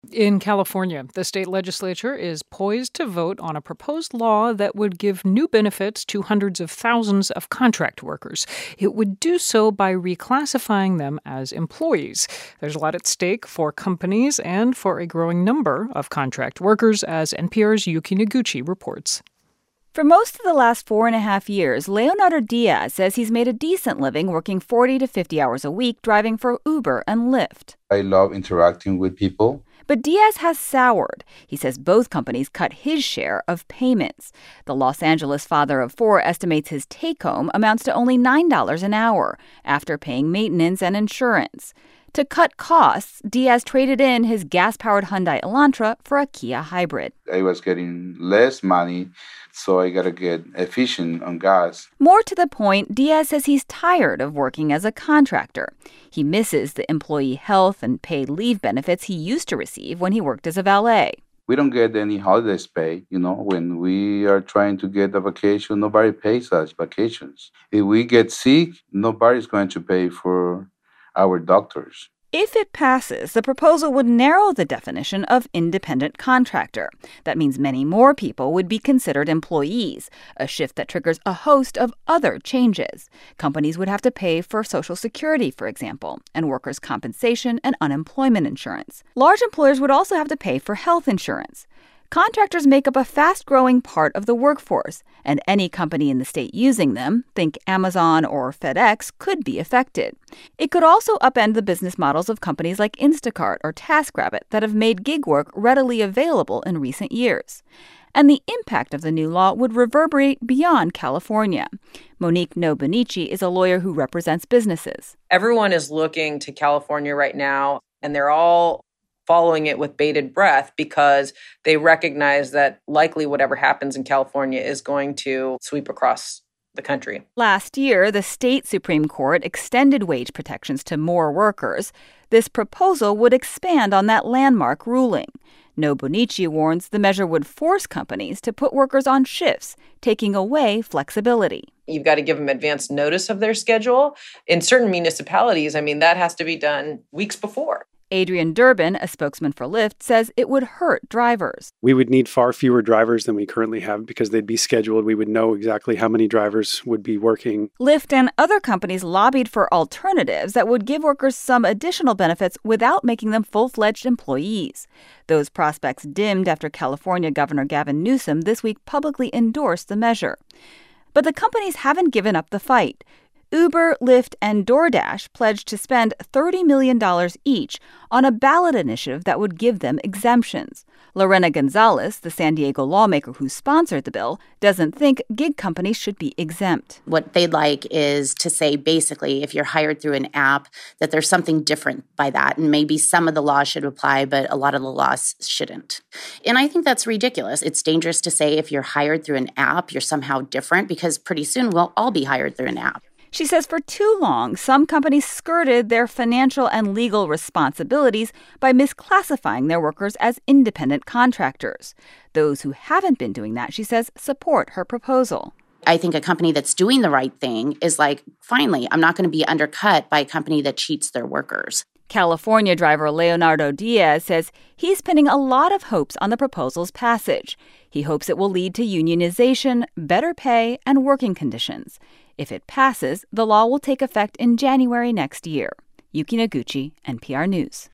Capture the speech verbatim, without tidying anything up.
In California, the state legislature is poised to vote on a proposed law that would give new benefits to hundreds of thousands of contract workers. It would do so by reclassifying them as employees. There's a lot at stake for companies and for a growing number of contract workers, as N P R's Yuki Noguchi reports. For most of the last four and a half years, Leonardo Diaz says he's made a decent living working forty to fifty hours a week driving for Uber and Lyft. I love interacting with people. But Diaz has soured. He says both companies cut his share of payments. The Los Angeles father of four estimates his take-home amounts to only nine dollars an hour after paying maintenance and insurance. To cut costs, Diaz traded in his gas-powered Hyundai Elantra for a Kia hybrid. I was getting less money, so I got to get efficient on gas. More to the point, Diaz says he's tired of working as a contractor. He misses the employee health and paid leave benefits he used to receive when he worked as a valet. We don't get any holidays pay. You know, when we are trying to get a vacation, nobody pays us vacations. If we get sick, nobody's going to pay for our doctors. If it passes, the proposal would narrow the definition of independent contractor. That means many more people would be considered employees, a shift that triggers a host of other changes. Companies would have to pay for Social Security, for example, and workers' compensation and unemployment insurance. Large employers would also have to pay for health insurance. Contractors make up a fast-growing part of the workforce, and any company in the state using them, think Amazon or FedEx, could be affected. It could also upend the business models of companies like Instacart or TaskRabbit that have made gig work readily available in recent years. And the impact of the new law would reverberate beyond California. Monique Nobonichi is a lawyer who represents businesses. Everyone is looking to California right now, and they're all following it with bated breath because they recognize that likely whatever happens in California is going to sweep across the country. Last year, the state Supreme Court extended wage protections to more workers. This proposal would expand on that landmark ruling. Nobonichi warns the measure would force companies to put workers on shifts, taking away flexibility. You've got to give them advance notice of their schedule. In certain municipalities, I mean, that has to be done weeks before. Adrian Durbin, a spokesman for Lyft, says it would hurt drivers. We would need far fewer drivers than we currently have because they'd be scheduled. We would know exactly how many drivers would be working. Lyft and other companies lobbied for alternatives that would give workers some additional benefits without making them full-fledged employees. Those prospects dimmed after California Governor Gavin Newsom this week publicly endorsed the measure. But the companies haven't given up the fight. Uber, Lyft, and DoorDash pledged to spend thirty million dollars each on a ballot initiative that would give them exemptions. Lorena Gonzalez, the San Diego lawmaker who sponsored the bill, doesn't think gig companies should be exempt. What they'd like is to say, basically, if you're hired through an app, that there's something different by that. And maybe some of the laws should apply, but a lot of the laws shouldn't. And I think that's ridiculous. It's dangerous to say if you're hired through an app, you're somehow different, because pretty soon we'll all be hired through an app. She says for too long, some companies skirted their financial and legal responsibilities by misclassifying their workers as independent contractors. Those who haven't been doing that, she says, support her proposal. I think a company that's doing the right thing is like, finally, I'm not going to be undercut by a company that cheats their workers. California driver Leonardo Diaz says he's pinning a lot of hopes on the proposal's passage. He hopes it will lead to unionization, better pay, and working conditions. If it passes, the law will take effect in January next year. Yuki Noguchi, N P R News.